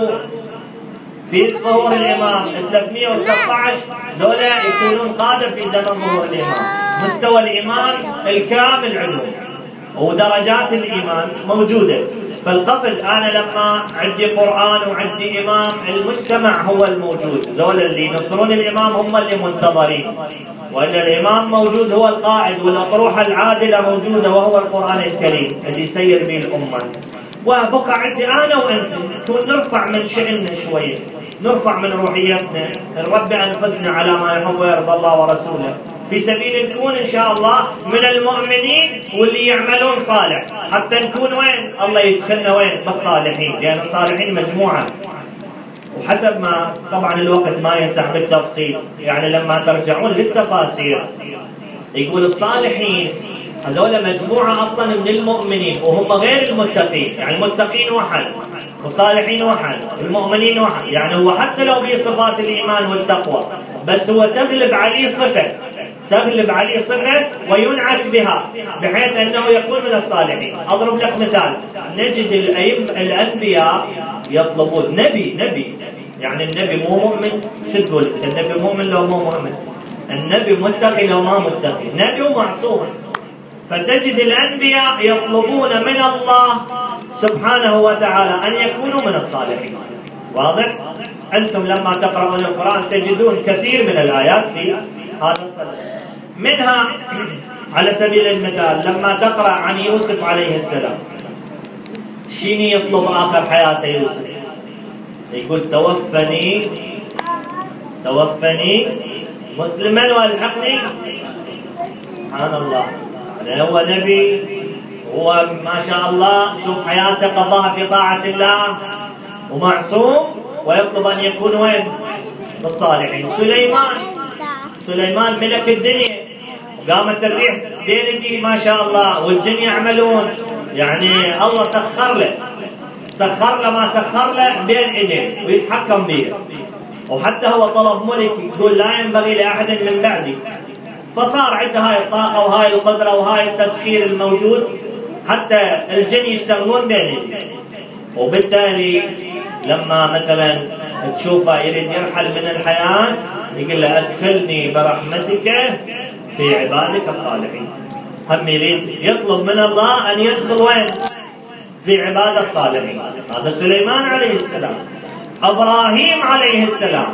في ظهور الإمام ثلاثمئة وثلاثة عشر دولة يكونون قادة في زمن ظهور الإمام. مستوى الإيمان الكامل علوم ودرجات الإيمان موجودة. فالقصد أنا لما عندي قرآن وعندي إمام، المجتمع هو الموجود، ذول اللي ينصرون الإمام هم اللي منتظرين، وإن الإمام موجود هو القائد، والأطروحة العادلة موجودة وهو القرآن الكريم اللي يسير به الأمة. وبقى عندي أنا وأنت نكون نرفع من شأننا شوية، نرفع من روحيتنا، نربي أنفسنا على ما يحب ويرضى الله ورسوله، في سبيل نكون إن شاء الله من المؤمنين واللي يعملون صالح، حتى نكون وين؟ الله يدخلنا وين؟ بالصالحين، لأن الصالحين مجموعة. وحسب ما طبعا الوقت ما يسع بالتفصيل، يعني لما ترجعون للتفاسير يقول الصالحين هذول مجموعة أصلا من المؤمنين وهم غير المتقين، يعني المتقين واحد والصالحين واحد والمؤمنين واحد، يعني هو حتى لو به صفات الإيمان والتقوى بس هو تغلب عليه صفة تغلب عليه صفة وينعت بها بحيث أنه يكون من الصالحين. أضرب لك مثال، نجد الأنبياء يطلبون نبي نبي يعني النبي مو مؤمن، شو تقول النبي مؤمن لو مو مؤمن؟ النبي متقي لو ما متقي، نبي ومعصوم. فتجد الأنبياء يطلبون من الله سبحانه وتعالى أن يكونوا من الصالحين. واضح؟ أنتم لما تقرؤون القرآن تجدون كثير من الآيات في هذا الصدد. منها على سبيل المثال لما تقرأ عن يوسف عليه السلام، شين يطلب آخر حياته يوسف؟ يقول توفني توفني مسلما والحقني. سبحان الله، هذا هو نبي، هو ما شاء الله شوف حياته قضاها في طاعة الله ومعصوم، ويطلب أن يكون وين؟ بالصالحين. سليمان سليمان ملك الدنيا، قامت الريح بيده ما شاء الله والجن يعملون، يعني الله سخر له سخر له ما سخر له بين ايديه ويتحكم به. وحتى هو طلب ملك يقول لا ينبغي لاحد من بعدي، فصار عنده هاي الطاقه وهاي القدره وهاي التسخير الموجود حتى الجن يشتغلون بين ايديه. وبالتالي لما مثلا تشوفه يريد يرحل من الحياه يقول له ادخلني برحمتك في عبادك الصالحين. هم يريد يطلب من الله ان يدخل وين؟ في عباد الصالحين. هذا سليمان عليه السلام. ابراهيم عليه السلام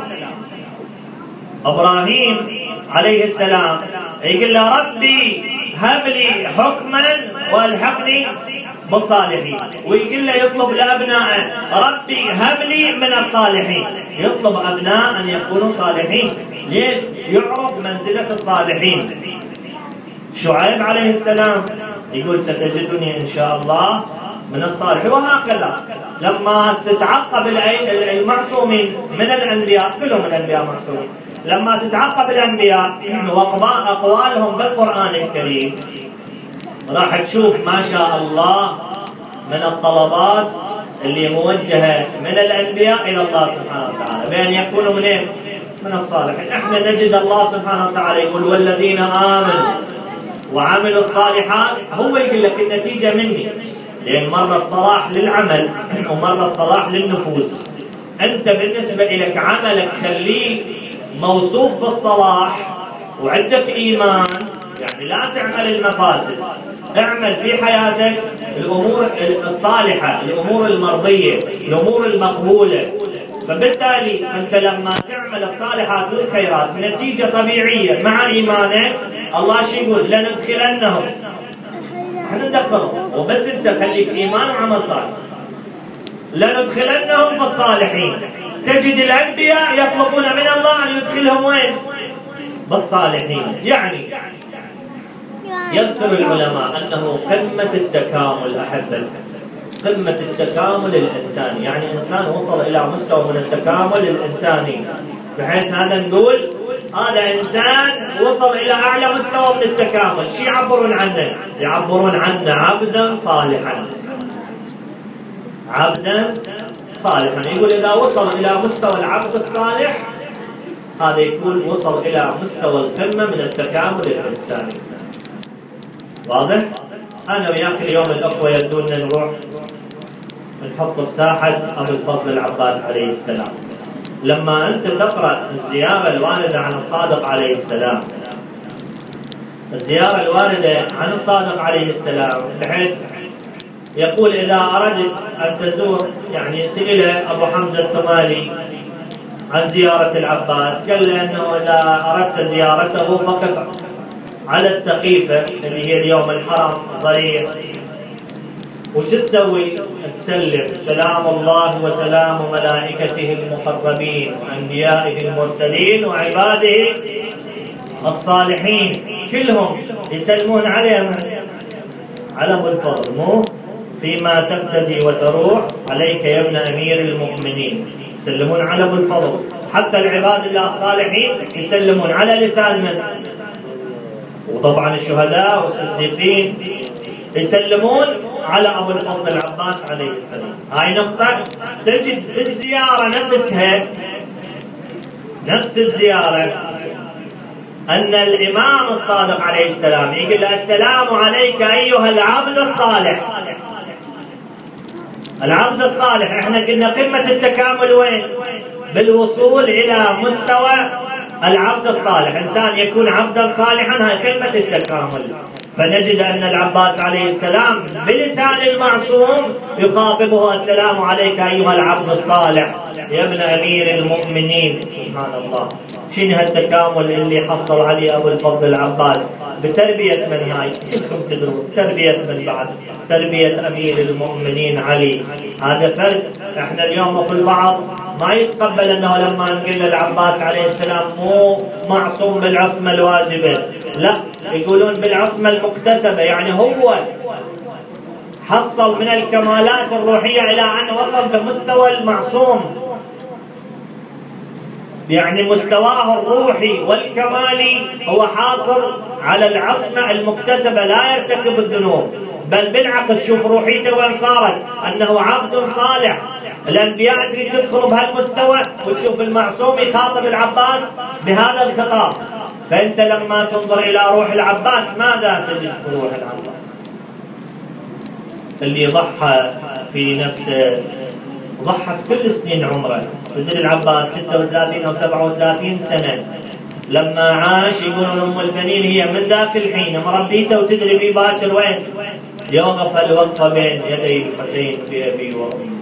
ابراهيم عليه السلام يقول له ربي هب لي حكما والحقني بالصالحين، ويقول له يطلب لابنائه ربي هب لي من الصالحين. يطلب ابناء ان يكونوا صالحين، ليش؟ يعرف منزله الصالحين. شعيب عليه السلام يقول ستجدني ان شاء الله من الصالحين. وهكذا لما تتعقب المعصومين من الانبياء، كلهم الانبياء معصومين، لما تتعقب الانبياء واقوالهم بالقران الكريم راح تشوف ما شاء الله من الطلبات اللي موجهه من الانبياء الى الله سبحانه وتعالى بان يكونوا منين؟ من الصالحين. احنا نجد الله سبحانه وتعالى يقول والذين امنوا وعملوا الصالحات، هو يقول لك النتيجه مني، لان مره الصلاح للعمل ومره الصلاح للنفوس. انت بالنسبه لك عملك خليه موصوف بالصلاح وعندك ايمان، يعني لا تعمل المفاسد، اعمل في حياتك الامور الصالحه، الامور المرضيه، الامور المقبوله. فبالتالي انت لما تعمل الصالحات والخيرات نتيجه طبيعيه مع ايمانك، الله شو يقول؟ لندخلنهم، احنا ندخلهم، وبس انت خليك ايمان وعمل صالح. لندخلنهم في الصالحين. تجد الانبياء يطلبون من الله ان يدخلهم وين؟ بالصالحين. يعني يذكر العلماء انه قمه التكامل احبه، قمه التكامل الانساني، يعني انسان وصل الى مستوى من التكامل الانساني بحيث هذا نقول هذا انسان وصل الى اعلى مستوى من التكامل. شو يعبرون عنه؟ يعبرون عنه عبدا صالحا، عبدا صالحا. يقول اذا وصل الى مستوى العبد الصالح هذا يكون وصل الى مستوى القمه من التكامل الانساني. واضح؟ انا وياك اليوم الاخوه يدونا نروح نحط في ساحه ابو الفضل العباس عليه السلام. لما انت تقرا الزياره الوارده عن الصادق عليه السلام، الزياره الوارده عن الصادق عليه السلام بحيث يقول اذا اردت ان تزور، يعني سئل ابو حمزه الثمالي عن زياره العباس، قال له انه اذا اردت زيارته فقط على السقيفه اللي هي اليوم الحرم ضريح، وش تسوي؟ تسلم سلام الله وسلام ملائكته المقربين وانبيائه المرسلين وعباده الصالحين، كلهم يسلمون عليه على ابو الفضل. مو فيما تقتدي وتروح عليك يا ابن امير المؤمنين، يسلمون على ابو الفضل. حتى العباد الله الصالحين يسلمون على لسان من؟ وطبعا الشهداء والصديقين يسلمون على ابو الفضل العباس عليه السلام. هاي نقطة تجد في الزيارة نفسها، نفس الزيارة أن الإمام الصادق عليه السلام يقول له السلام عليك أيها العبد الصالح. العبد الصالح احنا قلنا قمة التكامل وين؟ بالوصول إلى مستوى العبد الصالح، إنسان يكون عبدا صالحا، هاي قمة التكامل. فنجد أن العباس عليه السلام بلسان المعصوم يخاطبه السلام عليك أيها العبد الصالح يا ابن أمير المؤمنين. سبحان الله، شنو هالتكامل اللي حصل عليه أبو الفضل العباس بتربية من هاي؟ كلكم تدرون تربية من بعد تربية أمير المؤمنين علي. هذا فرق. احنا اليوم كل بعض ما يتقبل أنه لما نقول للعباس عليه السلام مو معصوم بالعصمة الواجبة، لا، يقولون بالعصمة المكتسبة، يعني هو حصل من الكمالات الروحية إلى أن وصل بمستوى المعصوم، يعني مستواه الروحي والكمالي هو حاصل على العصمة المكتسبة، لا يرتكب الذنوب، بل بالعكس شوف روحيته وين صارت، أنه عبد صالح. الأنبياء تريد تدخل بهالمستوى وتشوف المعصوم يخاطب العباس بهذا الخطاب. فأنت لما تنظر إلى روح العباس ماذا تجد في روح العباس؟ اللي ضحى في نفسه، ضحى في كل سنين عمره. تدري العباس ستة وثلاثين أو سبعة وثلاثين سنة لما عاش، يقولون أم البنين هي من ذاك الحين مربيته، وتدري في باكر وين؟ يوقف الوقفة بين يدي الحسين في أبي وأمي،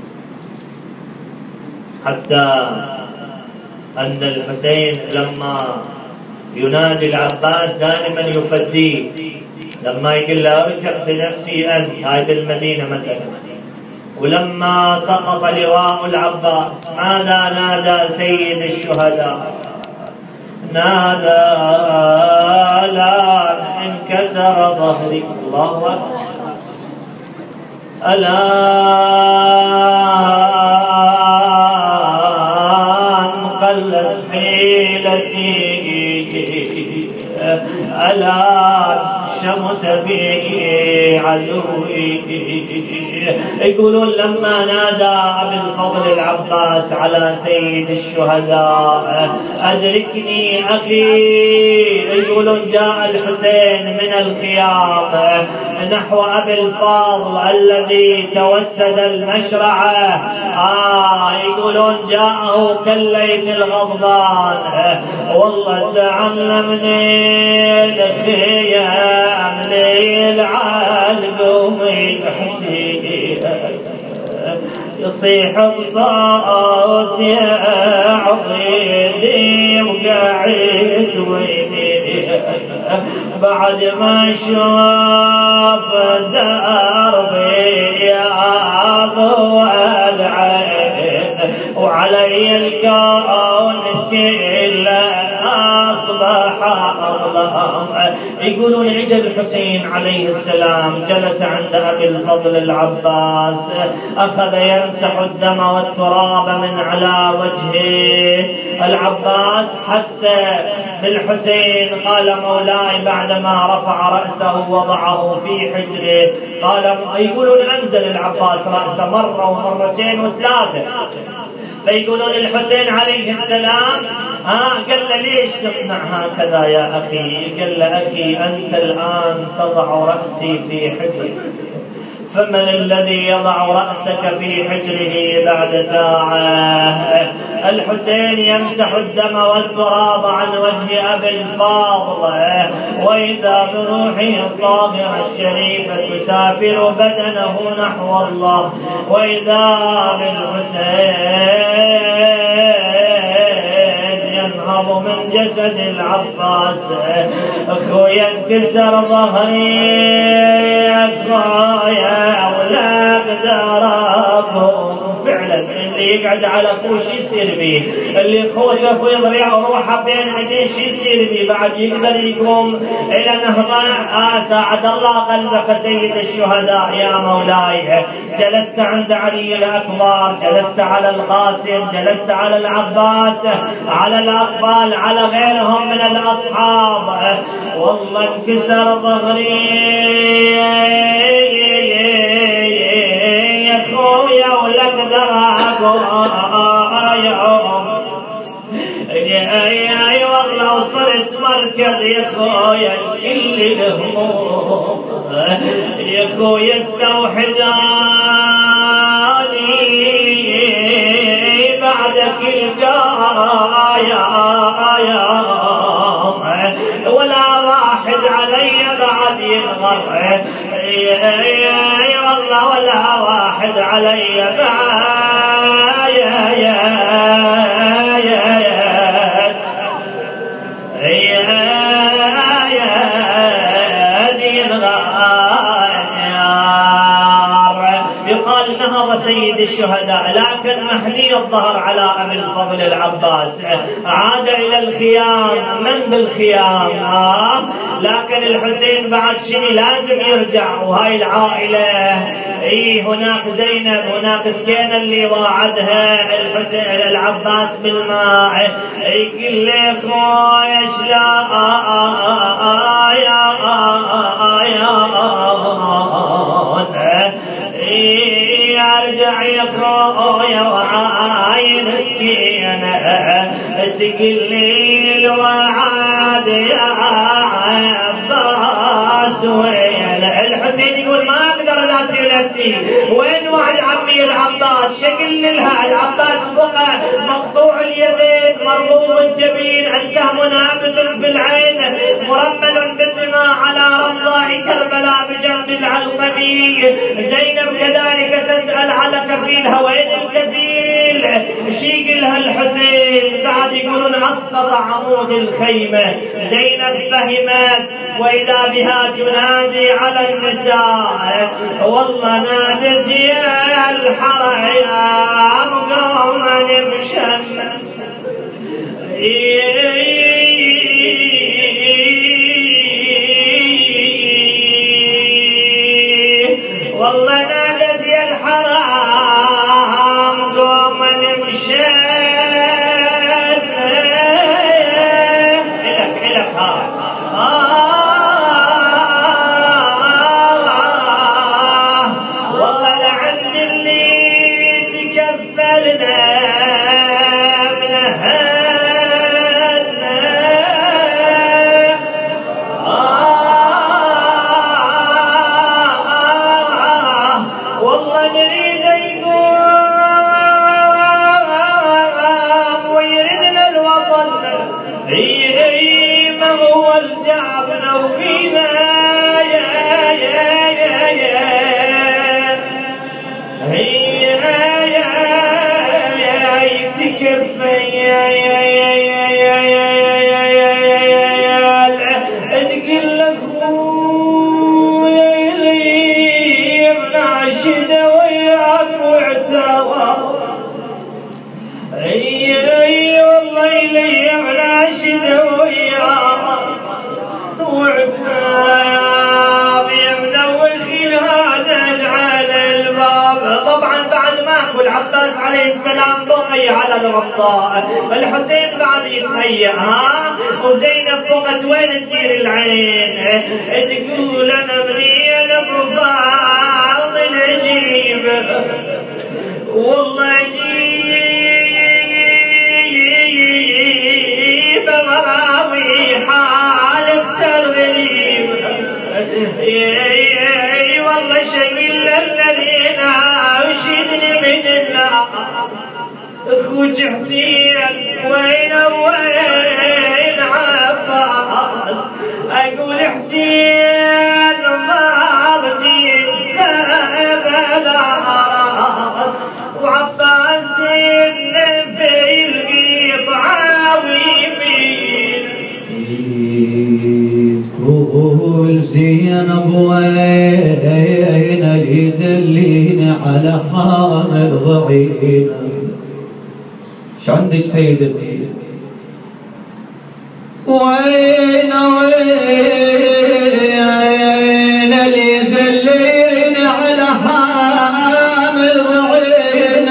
حتى أن الحسين لما ينادي العباس دائما يفديه، لما يقول له اركب بنفسي أنت، هاي بالمدينة مثلا. ولما سقط لواء العباس ماذا نادى سيد الشهداء؟ نادى لا انكسر ظهري. الله أكبر. الآن قلت حيلتي، الآن شمت بي عدوي. يقولون لما نادى أبي الفضل العباس على سيد الشهداء أدركني أخي، يقولون جاء الحسين من الخيام نحو أبي الفضل الذي توسد المشرعة. آه يقولون جاءه كالليث الغضبان، والله تعلمني الخيام ليل عالقوم حسين يصيح بصوت يا عضيدي وقاعد ويني بعد ما شوف دربي يا ضوء العين وعلي الكون كله أصبح أظلام. يقولون عجب الحسين عليه السلام جلس عند أبي الفضل العباس، أخذ يمسح الدم والتراب من على وجهه. العباس حس بالحسين، قال مولاي بعدما رفع رأسه وضعه في حجره، قال يقولون أنزل العباس رأسه مرة ومرتين وثلاثة. فيقولون الحسين عليه السلام ها قال له ليش تصنع هكذا يا أخي؟ قال له أخي أنت الآن تضع رأسي في حجري، فمن الذي يضع رأسك في حجره بعد ساعة؟ الحسين يمسح الدم والتراب عن وجه أبي الفضل، وإذا بروحه الطاهرة الشريفة تسافر بدنه نحو الله، وإذا بالحسين ينهض من جسد العباس. أخويا انكسر ظهري، أخويا ولا أقدر أقوم. فعلا اللي يقعد على أخوه شو يصير بيه؟ اللي خوته في ضلع روحه بين عينيه شو يصير بيه؟ بعد يقدر يقوم إلى نهضة؟ آه ساعد الله قلبك سيد الشهداء يا مولاي. جلست عند علي الأكبر، جلست على القاسم، جلست على العباس، على الأطفال، على غيرهم من الأصحاب. والله انكسر ظهري يا خويا ولا اقدر اقوم. والله وصلت مركز يا خويا كل الهموم يا خويا استوحداني بعدك القايا ولا واحد علي بعد ينغر والله ولا واحد علي بعد يا يا يا يا يقال نهض سيد الشهداء لكن محني الظهر على أبي الفضل العباس عاد إلى الخيام. من بالخيام؟ آه لكن الحسين بعد شني لازم يرجع وهاي العائلة اي هناك زينب هناك سكينة اللي واعدها الحسين العباس بالماء يقول لي خويا شلا يا ارجع يا خويا وعاين سكينة تقول لي الوعد يا عباس وين الحسين يقول ما اقدر اسير نفسي وين وعد عمي العباس شكل لها العباس بقى مقطوع اليدين مرغوب الجبين السهم نابت في العين مرمل بالدماء على رمضاء كربلاء بجنب العلقمي. زينب كذلك تسأل على كفيلها وين الكفيل شيق لها الحسين بعد يقولون اسقط عمود الخيمة. زينب فهمت واذا بها تنادي على النساء والله نادت يا الحرام قوما نمشن والله نادت يا الحرام قوما نمشن إلك إلك ها والعباس عليه السلام بقي على الرمضاء الحسين بعد يتهيأ ها وزينب فقط وين تدير العين تقول انا ابني انا ابو فاضل اجيب والله اجيب مراوي حالفت الغريب والله شقل الذين عاشدني من الناس اخوك حسين وين وين عباس اقول حسين ما رجيت بلا راس وعباس في القطعه ويمين قول زينب وين اللي يدلين على حامل ضعيف شو عندك سيدتي وين وين اللي يدلين على حامل ضعيف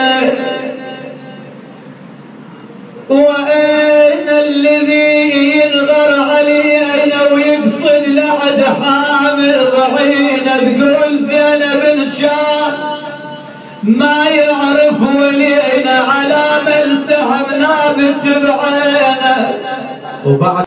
وين الذي ينغر علينا ويقصد لعد حامل ضعينه تقول زينب بنت شاه ما يعرف ولينا على من سهم نابت بعينه وبعد